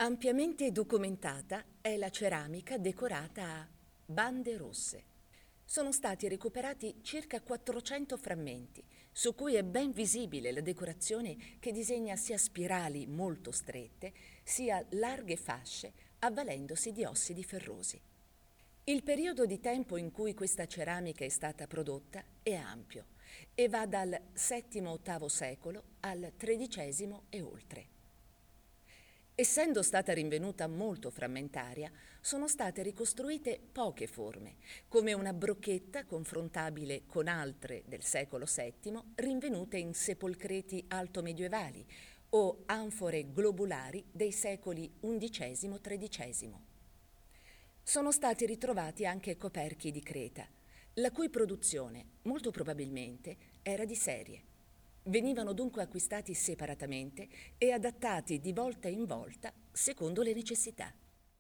Ampiamente documentata è la ceramica decorata a bande rosse. Sono stati recuperati circa 400 frammenti, su cui è ben visibile la decorazione che disegna sia spirali molto strette, sia larghe fasce, avvalendosi di ossidi ferrosi. Il periodo di tempo in cui questa ceramica è stata prodotta è ampio e va dal VII-VIII secolo al XIII e oltre. Essendo stata rinvenuta molto frammentaria, sono state ricostruite poche forme, come una brocchetta confrontabile con altre del secolo VII rinvenute in sepolcreti altomedievali o anfore globulari dei secoli XI-XIII. Sono stati ritrovati anche coperchi di creta, la cui produzione, molto probabilmente, era di serie. Venivano dunque acquistati separatamente e adattati di volta in volta secondo le necessità.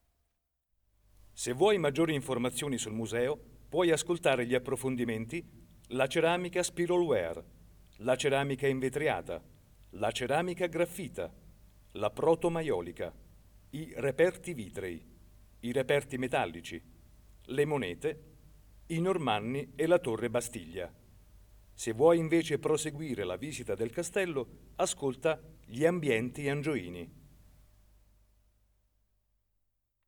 Se vuoi maggiori informazioni sul museo, puoi ascoltare gli approfondimenti La ceramica spiralware, la ceramica invetriata, la ceramica graffita, la protomaiolica, i reperti vitrei, i reperti metallici, le monete, i Normanni e la Torre Bastiglia. Se vuoi invece proseguire la visita del castello, ascolta Gli ambienti angioini.